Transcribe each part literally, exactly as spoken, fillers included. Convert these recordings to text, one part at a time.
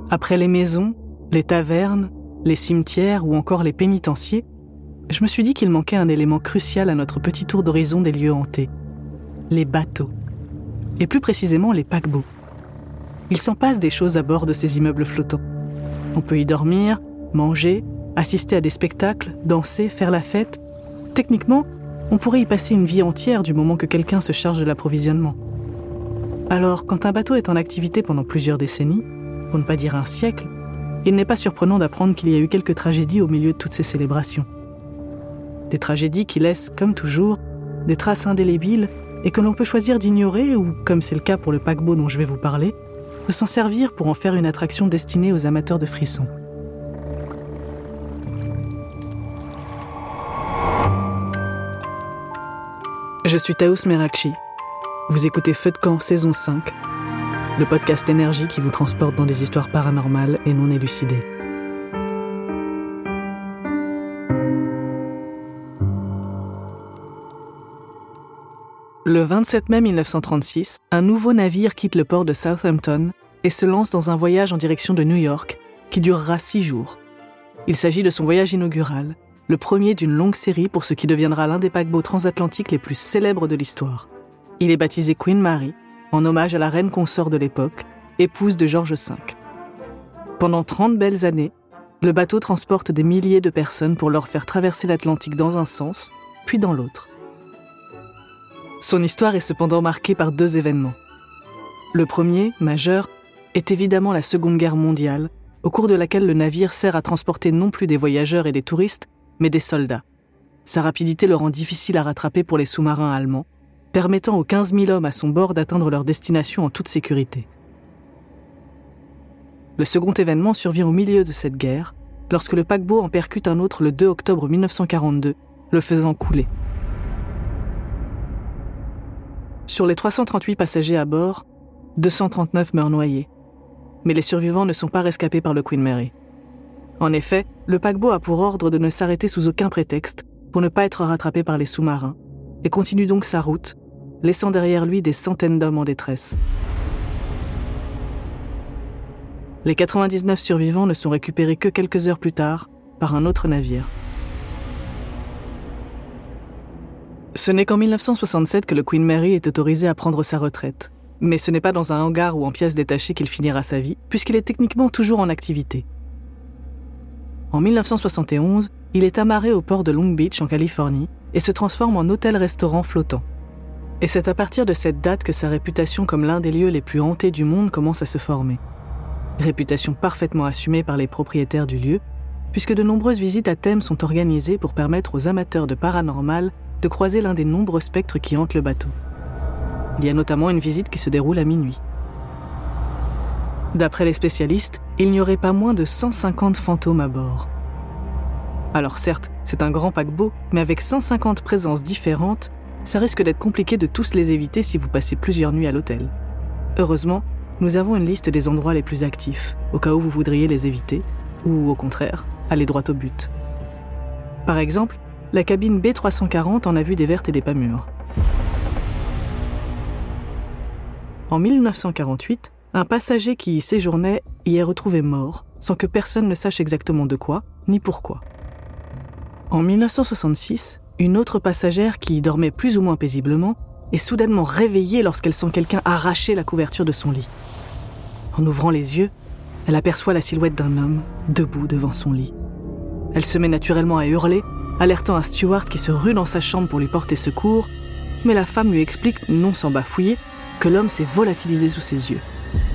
Après les maisons, les tavernes, les cimetières ou encore les pénitenciers, je me suis dit qu'il manquait un élément crucial à notre petit tour d'horizon des lieux hantés. Les bateaux. Et plus précisément les paquebots. Il s'en passe des choses à bord de ces immeubles flottants. On peut y dormir, manger, assister à des spectacles, danser, faire la fête. Techniquement, on pourrait y passer une vie entière du moment que quelqu'un se charge de l'approvisionnement. Alors, quand un bateau est en activité pendant plusieurs décennies, pour ne pas dire un siècle, il n'est pas surprenant d'apprendre qu'il y a eu quelques tragédies au milieu de toutes ces célébrations. Des tragédies qui laissent, comme toujours, des traces indélébiles et que l'on peut choisir d'ignorer ou, comme c'est le cas pour le paquebot dont je vais vous parler, de s'en servir pour en faire une attraction destinée aux amateurs de frissons. Je suis Taous Merakchi. Vous écoutez Feu de camp saison cinq, le podcast énergie qui vous transporte dans des histoires paranormales et non élucidées. Le vingt-sept mai mille neuf cent trente-six, un nouveau navire quitte le port de Southampton et se lance dans un voyage en direction de New York qui durera six jours. Il s'agit de son voyage inaugural, le premier d'une longue série pour ce qui deviendra l'un des paquebots transatlantiques les plus célèbres de l'histoire. Il est baptisé Queen Mary, en hommage à la reine consort de l'époque, épouse de George cinq. Pendant trente belles années, le bateau transporte des milliers de personnes pour leur faire traverser l'Atlantique dans un sens, puis dans l'autre. Son histoire est cependant marquée par deux événements. Le premier, majeur, est évidemment la Seconde Guerre mondiale, au cours de laquelle le navire sert à transporter non plus des voyageurs et des touristes, mais des soldats. Sa rapidité le rend difficile à rattraper pour les sous-marins allemands, permettant aux quinze mille hommes à son bord d'atteindre leur destination en toute sécurité. Le second événement survient au milieu de cette guerre, lorsque le paquebot en percute un autre le deux octobre mille neuf cent quarante-deux, le faisant couler. Sur les trois cent trente-huit passagers à bord, deux cent trente-neuf meurent noyés. Mais les survivants ne sont pas rescapés par le Queen Mary. En effet, le paquebot a pour ordre de ne s'arrêter sous aucun prétexte pour ne pas être rattrapé par les sous-marins et continue donc sa route, laissant derrière lui des centaines d'hommes en détresse. Les quatre-vingt-dix-neuf survivants ne sont récupérés que quelques heures plus tard par un autre navire. Ce n'est qu'en mille neuf cent soixante-sept que le Queen Mary est autorisé à prendre sa retraite. Mais ce n'est pas dans un hangar ou en pièces détachées qu'il finira sa vie, puisqu'il est techniquement toujours en activité. En mille neuf cent soixante et onze, il est amarré au port de Long Beach en Californie et se transforme en hôtel-restaurant flottant. Et c'est à partir de cette date que sa réputation comme l'un des lieux les plus hantés du monde commence à se former. Réputation parfaitement assumée par les propriétaires du lieu, puisque de nombreuses visites à thème sont organisées pour permettre aux amateurs de paranormal de croiser l'un des nombreux spectres qui hantent le bateau. Il y a notamment une visite qui se déroule à minuit. D'après les spécialistes, il n'y aurait pas moins de cent cinquante fantômes à bord. Alors certes, c'est un grand paquebot, mais avec cent cinquante présences différentes, ça risque d'être compliqué de tous les éviter si vous passez plusieurs nuits à l'hôtel. Heureusement, nous avons une liste des endroits les plus actifs, au cas où vous voudriez les éviter, ou au contraire, aller droit au but. Par exemple, la cabine B trois cent quarante en a vu des vertes et des pas mûres. En mille neuf cent quarante-huit, un passager qui y séjournait y est retrouvé mort, sans que personne ne sache exactement de quoi, ni pourquoi. En mille neuf cent soixante-six, une autre passagère qui y dormait plus ou moins paisiblement est soudainement réveillée lorsqu'elle sent quelqu'un arracher la couverture de son lit. En ouvrant les yeux, elle aperçoit la silhouette d'un homme debout devant son lit. Elle se met naturellement à hurler, alertant un steward qui se rue dans sa chambre pour lui porter secours, mais la femme lui explique, non sans bafouiller, que l'homme s'est volatilisé sous ses yeux.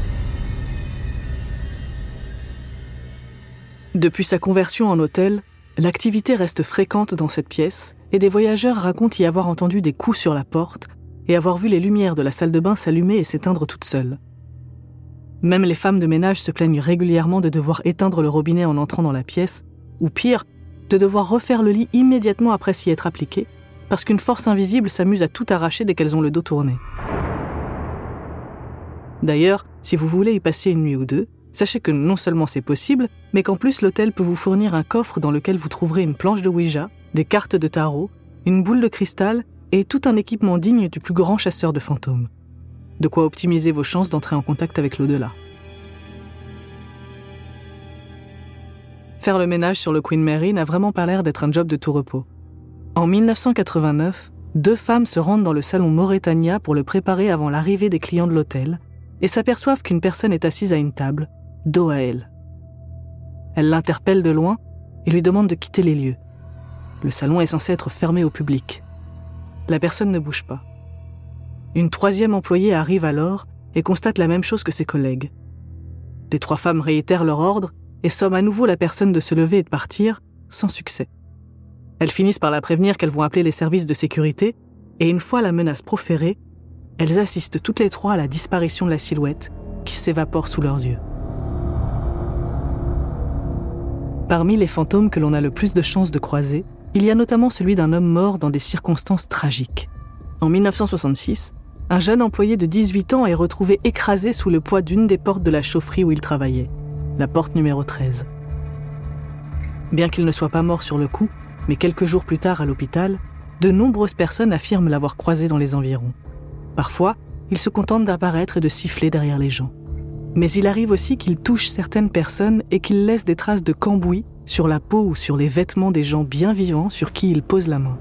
Depuis sa conversion en hôtel, l'activité reste fréquente dans cette pièce et des voyageurs racontent y avoir entendu des coups sur la porte et avoir vu les lumières de la salle de bain s'allumer et s'éteindre toutes seules. Même les femmes de ménage se plaignent régulièrement de devoir éteindre le robinet en entrant dans la pièce, ou pire, de devoir refaire le lit immédiatement après s'y être appliquées, parce qu'une force invisible s'amuse à tout arracher dès qu'elles ont le dos tourné. D'ailleurs, si vous voulez y passer une nuit ou deux, sachez que non seulement c'est possible, mais qu'en plus l'hôtel peut vous fournir un coffre dans lequel vous trouverez une planche de Ouija, des cartes de tarot, une boule de cristal et tout un équipement digne du plus grand chasseur de fantômes. De quoi optimiser vos chances d'entrer en contact avec l'au-delà. Faire le ménage sur le Queen Mary n'a vraiment pas l'air d'être un job de tout repos. En dix-neuf cent quatre-vingt-neuf, deux femmes se rendent dans le salon Mauretania pour le préparer avant l'arrivée des clients de l'hôtel et s'aperçoivent qu'une personne est assise à une table, dos à elle. Elles l'interpellent de loin et lui demandent de quitter les lieux. Le salon est censé être fermé au public. La personne ne bouge pas. Une troisième employée arrive alors et constate la même chose que ses collègues. Les trois femmes réitèrent leur ordre et somment à nouveau la personne de se lever et de partir, sans succès. Elles finissent par la prévenir qu'elles vont appeler les services de sécurité, et une fois la menace proférée, elles assistent toutes les trois à la disparition de la silhouette qui s'évapore sous leurs yeux. Parmi les fantômes que l'on a le plus de chances de croiser, il y a notamment celui d'un homme mort dans des circonstances tragiques. En dix-neuf cent soixante-six, un jeune employé de dix-huit ans est retrouvé écrasé sous le poids d'une des portes de la chaufferie où il travaillait, la porte numéro treize. Bien qu'il ne soit pas mort sur le coup, mais quelques jours plus tard à l'hôpital, de nombreuses personnes affirment l'avoir croisé dans les environs. Parfois, il se contente d'apparaître et de siffler derrière les gens. Mais il arrive aussi qu'il touche certaines personnes et qu'il laisse des traces de cambouis sur la peau ou sur les vêtements des gens bien vivants sur qui il pose la main.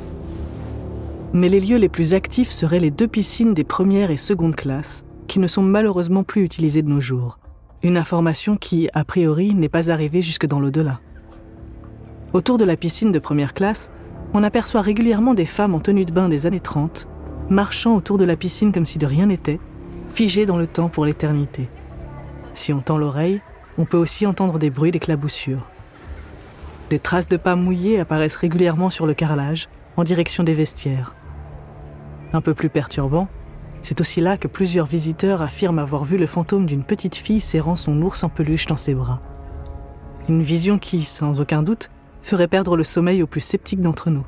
Mais les lieux les plus actifs seraient les deux piscines des premières et secondes classes, qui ne sont malheureusement plus utilisées de nos jours. Une information qui, a priori, n'est pas arrivée jusque dans l'au-delà. Autour de la piscine de première classe, on aperçoit régulièrement des femmes en tenue de bain des années trente, marchant autour de la piscine comme si de rien n'était, figées dans le temps pour l'éternité. Si on tend l'oreille, on peut aussi entendre des bruits d'éclaboussures. Des traces de pas mouillés apparaissent régulièrement sur le carrelage, en direction des vestiaires. Un peu plus perturbant, c'est aussi là que plusieurs visiteurs affirment avoir vu le fantôme d'une petite fille serrant son ours en peluche dans ses bras. Une vision qui, sans aucun doute, ferait perdre le sommeil aux plus sceptiques d'entre nous.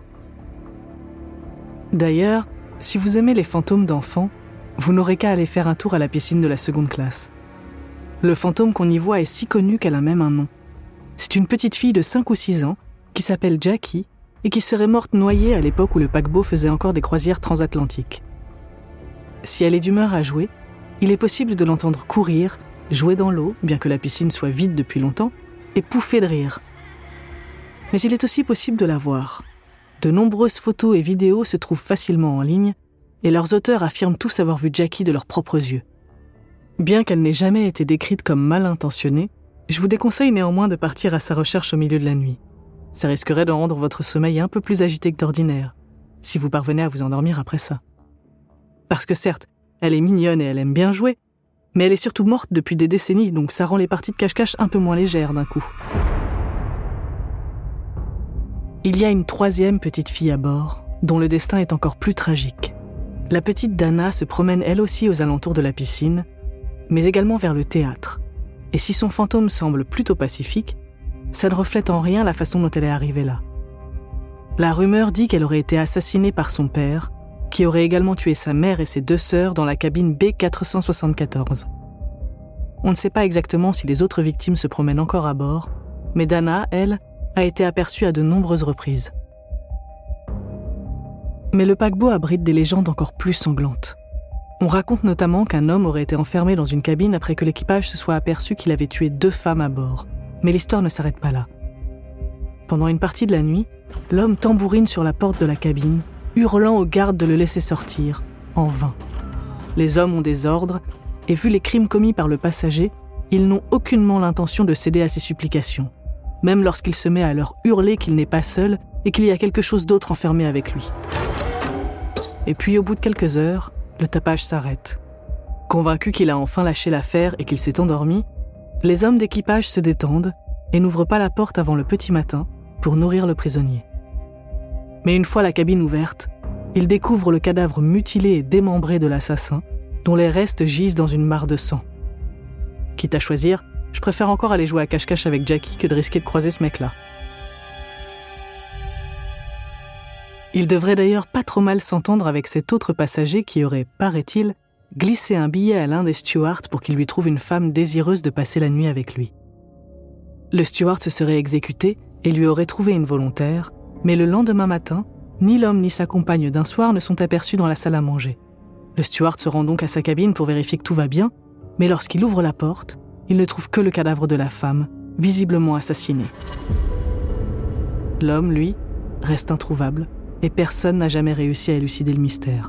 D'ailleurs, si vous aimez les fantômes d'enfants, vous n'aurez qu'à aller faire un tour à la piscine de la seconde classe. Le fantôme qu'on y voit est si connu qu'elle a même un nom. C'est une petite fille de cinq ou six ans qui s'appelle Jackie et qui serait morte noyée à l'époque où le paquebot faisait encore des croisières transatlantiques. Si elle est d'humeur à jouer, il est possible de l'entendre courir, jouer dans l'eau, bien que la piscine soit vide depuis longtemps, et pouffer de rire. Mais il est aussi possible de la voir. De nombreuses photos et vidéos se trouvent facilement en ligne, et leurs auteurs affirment tous avoir vu Jackie de leurs propres yeux. Bien qu'elle n'ait jamais été décrite comme mal intentionnée, je vous déconseille néanmoins de partir à sa recherche au milieu de la nuit. Ça risquerait de rendre votre sommeil un peu plus agité que d'ordinaire, si vous parvenez à vous endormir après ça. Parce que certes, elle est mignonne et elle aime bien jouer, mais elle est surtout morte depuis des décennies, donc ça rend les parties de cache-cache un peu moins légères d'un coup. Il y a une troisième petite fille à bord, dont le destin est encore plus tragique. La petite Dana se promène elle aussi aux alentours de la piscine, mais également vers le théâtre. Et si son fantôme semble plutôt pacifique, ça ne reflète en rien la façon dont elle est arrivée là. La rumeur dit qu'elle aurait été assassinée par son père, qui aurait également tué sa mère et ses deux sœurs dans la cabine B quatre cent soixante-quatorze. On ne sait pas exactement si les autres victimes se promènent encore à bord, mais Dana, elle, a été aperçue à de nombreuses reprises. Mais le paquebot abrite des légendes encore plus sanglantes. On raconte notamment qu'un homme aurait été enfermé dans une cabine après que l'équipage se soit aperçu qu'il avait tué deux femmes à bord. Mais l'histoire ne s'arrête pas là. Pendant une partie de la nuit, l'homme tambourine sur la porte de la cabine, hurlant aux gardes de le laisser sortir, en vain. Les hommes ont des ordres, et vu les crimes commis par le passager, ils n'ont aucunement l'intention de céder à ses supplications, même lorsqu'il se met à leur hurler qu'il n'est pas seul et qu'il y a quelque chose d'autre enfermé avec lui. Et puis au bout de quelques heures, le tapage s'arrête. Convaincu qu'il a enfin lâché l'affaire et qu'il s'est endormi, les hommes d'équipage se détendent et n'ouvrent pas la porte avant le petit matin pour nourrir le prisonnier. Mais une fois la cabine ouverte, ils découvrent le cadavre mutilé et démembré de l'assassin, dont les restes gisent dans une mare de sang. Quitte à choisir, je préfère encore aller jouer à cache-cache avec Jackie que de risquer de croiser ce mec-là. Il devrait d'ailleurs pas trop mal s'entendre avec cet autre passager qui aurait, paraît-il, glissé un billet à l'un des stewards pour qu'il lui trouve une femme désireuse de passer la nuit avec lui. Le steward se serait exécuté et lui aurait trouvé une volontaire, mais le lendemain matin, ni l'homme ni sa compagne d'un soir ne sont aperçus dans la salle à manger. Le steward se rend donc à sa cabine pour vérifier que tout va bien, mais lorsqu'il ouvre la porte, il ne trouve que le cadavre de la femme, visiblement assassiné. L'homme, lui, reste introuvable et personne n'a jamais réussi à élucider le mystère.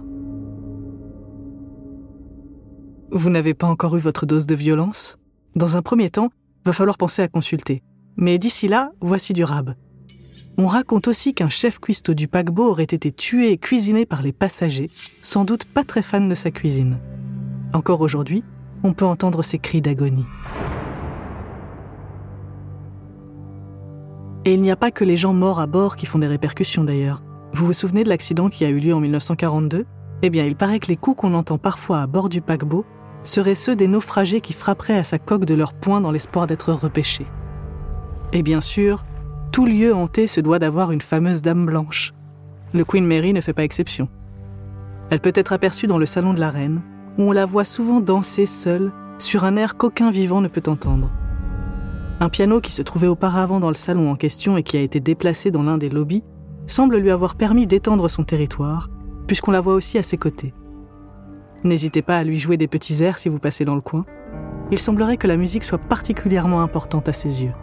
Vous n'avez pas encore eu votre dose de violence ? Dans un premier temps, va falloir penser à consulter. Mais d'ici là, voici du rab. On raconte aussi qu'un chef cuistot du paquebot aurait été tué et cuisiné par les passagers, sans doute pas très fans de sa cuisine. Encore aujourd'hui, on peut entendre ses cris d'agonie. Et il n'y a pas que les gens morts à bord qui font des répercussions d'ailleurs. Vous vous souvenez de l'accident qui a eu lieu en dix-neuf cent quarante-deux ? Eh bien, il paraît que les coups qu'on entend parfois à bord du paquebot seraient ceux des naufragés qui frapperaient à sa coque de leurs poings dans l'espoir d'être repêchés. Et bien sûr, tout lieu hanté se doit d'avoir une fameuse dame blanche. Le Queen Mary ne fait pas exception. Elle peut être aperçue dans le salon de la reine, où on la voit souvent danser seule sur un air qu'aucun vivant ne peut entendre. Un piano qui se trouvait auparavant dans le salon en question et qui a été déplacé dans l'un des lobbies semble lui avoir permis d'étendre son territoire, puisqu'on la voit aussi à ses côtés. N'hésitez pas à lui jouer des petits airs si vous passez dans le coin. Il semblerait que la musique soit particulièrement importante à ses yeux.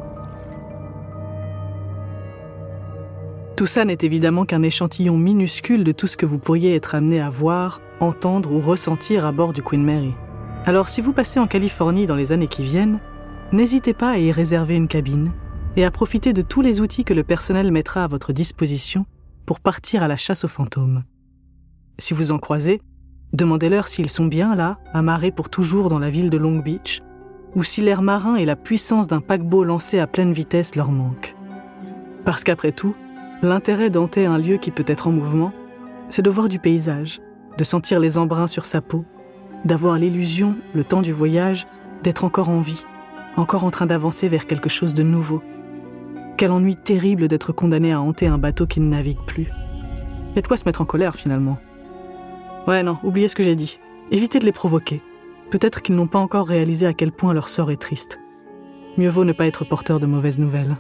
Tout ça n'est évidemment qu'un échantillon minuscule de tout ce que vous pourriez être amené à voir, entendre ou ressentir à bord du Queen Mary. Alors si vous passez en Californie dans les années qui viennent, n'hésitez pas à y réserver une cabine et à profiter de tous les outils que le personnel mettra à votre disposition pour partir à la chasse aux fantômes. Si vous en croisez, demandez-leur s'ils sont bien là, amarrés pour toujours dans la ville de Long Beach, ou si l'air marin et la puissance d'un paquebot lancé à pleine vitesse leur manquent. Parce qu'après tout, l'intérêt d'hanter un lieu qui peut être en mouvement, c'est de voir du paysage, de sentir les embruns sur sa peau, d'avoir l'illusion, le temps du voyage, d'être encore en vie, encore en train d'avancer vers quelque chose de nouveau. Quel ennui terrible d'être condamné à hanter un bateau qui ne navigue plus. Il y a de quoi se mettre en colère finalement. Ouais non, oubliez ce que j'ai dit. Évitez de les provoquer. Peut-être qu'ils n'ont pas encore réalisé à quel point leur sort est triste. Mieux vaut ne pas être porteur de mauvaises nouvelles.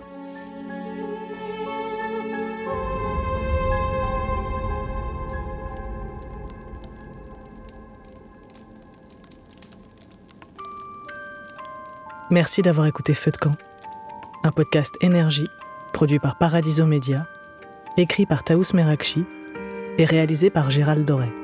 Merci d'avoir écouté Feu de camp, un podcast énergie produit par Paradiso Media, écrit par Taous Merakchi et réalisé par Gérald Doré.